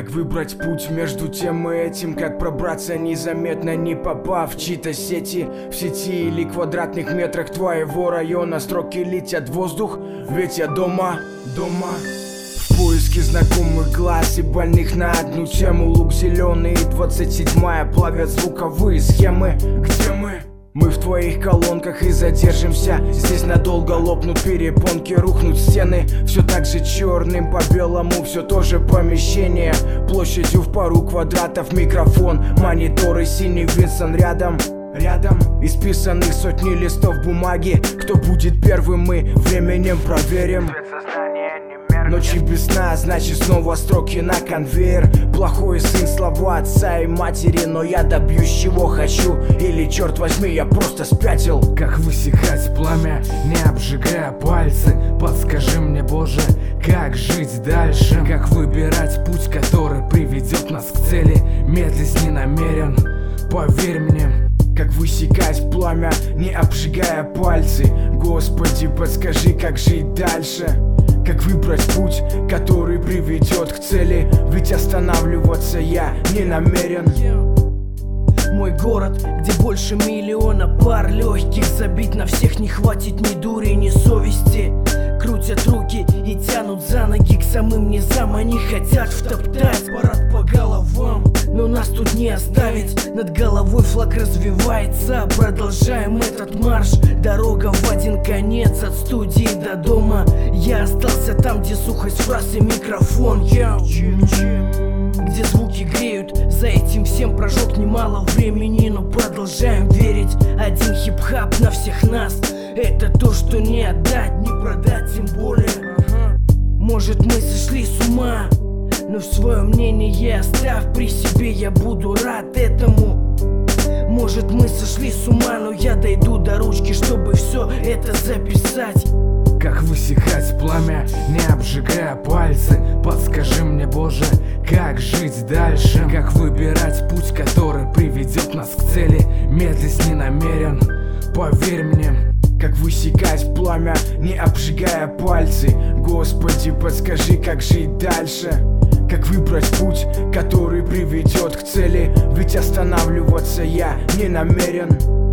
Как выбрать путь между тем и этим, как пробраться незаметно, не попав в чьи-то сети. В сети или квадратных метрах твоего района строки летят в воздух, ведь я дома. В поиске знакомых глаз и больных на одну тему. Лук зеленый и 27-я плавят звуковые схемы. Где мы? Мы в твоих колонках и задержимся. Здесь надолго лопнут перепонки, рухнут стены. Все так же черным по белому, все то же помещение. Площадью в пару квадратов микрофон, мониторы, синий Винсон рядом. Исписанных сотни листов бумаги. Кто будет первым, мы временем проверим. Ночи без сна, значит снова строки на конвейер. Плохой сын, слова отца и матери, но я добьюсь чего хочу. Или, черт возьми, я просто спятил. Как высекать пламя, не обжигая пальцы? Подскажи мне, Боже, как жить дальше? Как выбирать путь, который приведет нас к цели? Медлить не намерен, поверь мне. Как высекать пламя, не обжигая пальцы? Господи, подскажи, как жить дальше? Как выбрать путь, который приведет к цели? Ведь останавливаться я не намерен. Мой город, где больше миллиона пар легких. Забить на всех не хватит ни дури, ни совести. Крутят руки и тянут за ноги к самым низам. Они хотят втоптать парад по головам, но нас тут не оставить. Над головой флаг развивается. Продолжаем этот марш. Дорога в один конец, от студии до дома. Я остался там, где сухость фраз и микрофон. Где звуки греют, за этим всем прожег немало времени. Но продолжаем верить. Один хип-хап на всех нас. Это то, что не отдать, не продать, тем более. Может, мы сошли с ума, но в свое мнение оставь при себе, я буду рад этому. Может, мы сошли с ума, но я дойду до ручки, чтобы все это записать. Как высекать пламя, не обжигая пальцы? Подскажи мне, Боже, как жить дальше? Как выбирать путь, который приведет нас к цели? Медлить не намерен, поверь мне. Как высекать пламя, не обжигая пальцы? Господи, подскажи, как жить дальше? Как выбрать путь, который приведет к цели? Ведь останавливаться я не намерен.